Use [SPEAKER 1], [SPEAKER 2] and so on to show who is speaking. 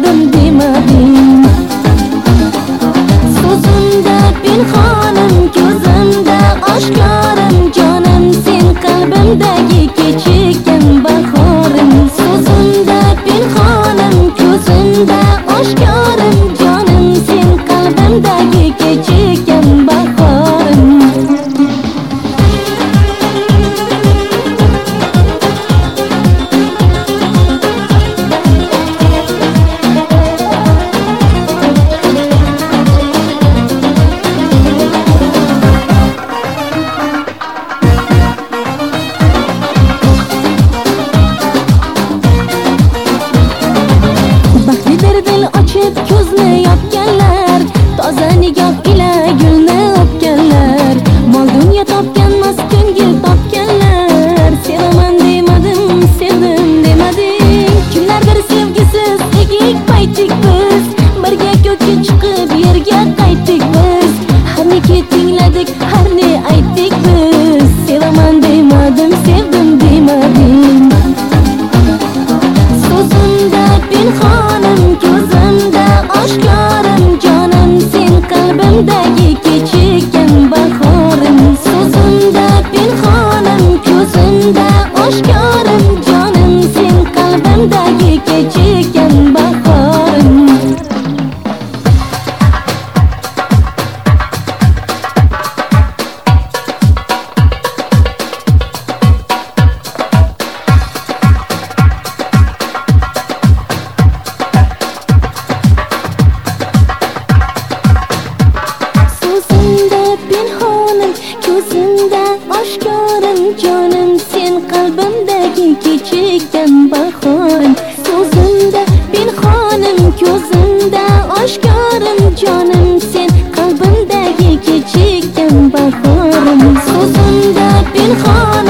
[SPEAKER 1] sevdim demading. So'zimda pinhonim, ko'zimda oshkorim, jonim sen qalbimdagi kechikkan bahorim. So'zimda pinhonim, ko'zimda oshkorim, jonim sen qalbimdagi kechikkan bahorim. Ko'zni yopganlar, toza nigoh ila gulni o'pganlar, mol dunyo topganmas ko'ngil topganlar. Sevaman demadim, sevdim demading. Kimlardir sevgisiz egik paytik biz, birga ko'kka chiqib yerga qaytdik biz. Harniki tingladik, harni aytdik biz. Sevaman demadim, sevdim demading. So'zimda pinhonim, ko'zimda oshkorim, jonim sen qalbimdagi kechikkan bahorim. So'zimda pinhonim, ko'zimda oshkorim, jonim sen qalbimdagi kechikkan bahorim. Ko'zimda oshkorim, jonim sen qalbimdagi kechikkan bahorim. So'zimda pinhonim, ko'zimda oshkorim, jonim sen qalbimdagi kechikkan bahorim. So'zimda pinhonim